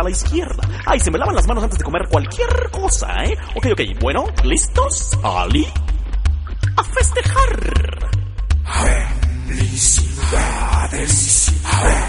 a la izquierda. Ay, se me lavan las manos antes de comer cualquier cosa, ¿eh? Ok, bueno, ¿listos? Ali, a festejar. Felicidades.